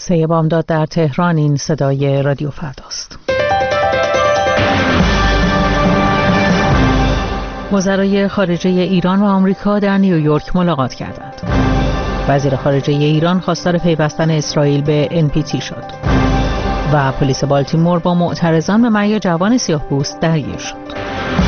سه بامداد در تهران. این صدای رادیو فرداست. وزرای خارجه ایران و آمریکا در نیویورک ملاقات کردند. وزیر خارجه ایران خواستار پیوستن اسرائیل به NPT شد و پلیس بالتیمور با معترضان به مرگ جوان سیاه‌پوست درگیر شد.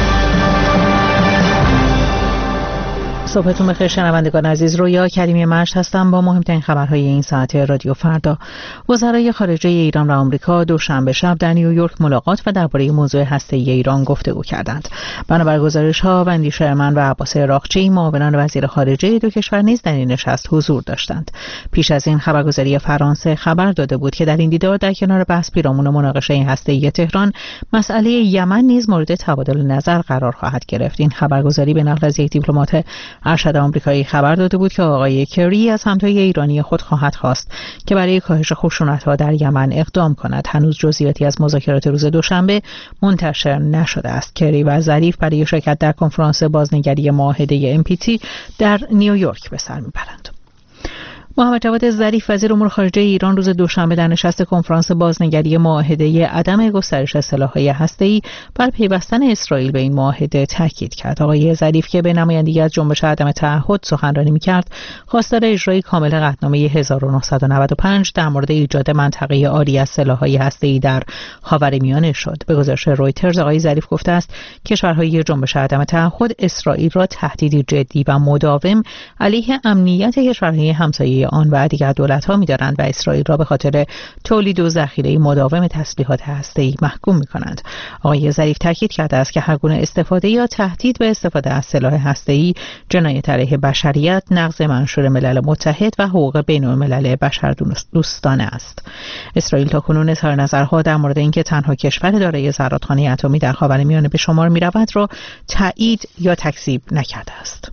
صبحتون بخیر شنوندگان عزیز، رویا کریمی مشت هستم با مهمترین خبرهای این ساعت رادیو فردا. وزرای خارجه ایران و آمریکا دوشنبه شب در نیویورک ملاقات و درباره موضوع هسته‌ای ایران گفتگو کردند. بنابر گزارش‌ها وندی شرمن و عباس عراقچی معاونان وزیر خارجه دو کشور نیز در این نشست حضور داشتند. پیش از این خبرگزاری فرانسه خبر داده بود که در این دیدار در کنار بحث پیرامون مناقشه هسته‌ای تهران، مسئله یمن نیز مورد تبادل نظر قرار خواهد گرفت. این خبرگزاری به نقل از یک دیپلمات ارشد آمریکایی خبر داده بود که آقای کری از همتای ایرانی خود خواهد خواست که برای کاهش خشونت‌ها در یمن اقدام کند. هنوز جزئیاتی از مذاکرات روز دوشنبه منتشر نشده است. کری و ظریف برای شرکت در کنفرانس بازنگری معاهده NPT در نیویورک به سر میبرند. محمد جواد ظریف وزیر امور خارجه ایران روز دوشنبه در نشست کنفرانس بازنگری معاهده عدم گسترش سلاح‌های هسته‌ای بر پیوستن اسرائیل به این معاهده تاکید کرد. آقای ظریف که به نمایندگی از جنبش عدم تعهد سخنرانی می‌کرد، خواستار اجرای کامل قطعنامه 1995 در مورد ایجاد منطقه عاری از سلاح‌های هسته‌ای در خاورمیانه شد. به گزارش رویترز آقای ظریف گفته است کشورهای جنبش عدم تعهد اسرائیل را تهدیدی جدی و مداوم علیه امنیت کشورهای همسایه آن و دیگر دولت‌ها می‌دارند و اسرائیل را به خاطر تولید و ذخیره مداوم تسلیحات هسته‌ای محکوم می‌کنند. آقای ظریف تاکید کرده است که هر گونه استفاده یا تهدید به استفاده از سلاح هسته‌ای جنایت علیه بشریت، نقض منشور ملل متحد و حقوق بین‌الملل بشردوستانه است. اسرائیل تاکنون اظهار نظرها در مورد اینکه تنها کشور دارای زرادخانه اتمی در خاورمیانه به شمار می‌رود را تایید یا تکذیب نکرده است.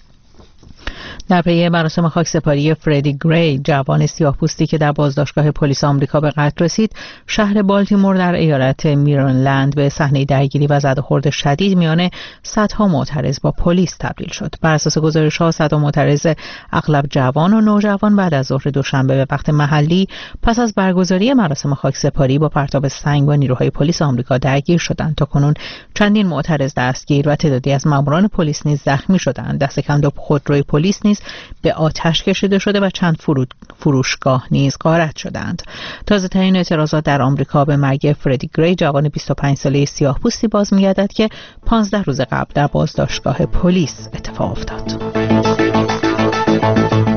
در پی مراسم خاکسپاری فردی گری، جوان سیاه‌پوستی که در بازداشتگاه پلیس آمریکا به قتل رسید، شهر بالتیمور در ایالت میریلند به صحنه درگیری و زدوخورد شدید میان صدها معترض با پلیس تبدیل شد. بر اساس گزارش‌ها صدها معترض اغلب جوان و نوجوان بعد از ظهر دوشنبه به وقت محلی پس از برگزاری مراسم خاکسپاری با پرتاب سنگ با نیروهای پلیس آمریکا درگیر شدند. تاکنون چندین معترض دستگیر و تعدادی از ماموران پلیس نیز زخمی شدند. دست کم دو خودروی پلیس نیز به آتش کشیده شده و چند فروشگاه نیز غارت شدند. تازه ترین اعتراضات در آمریکا به مرگ فردی گری، جوان 25 ساله سیاه‌پوستی باز می‌گردد که 15 روز قبل در بازداشتگاه پلیس اتفاق افتاد.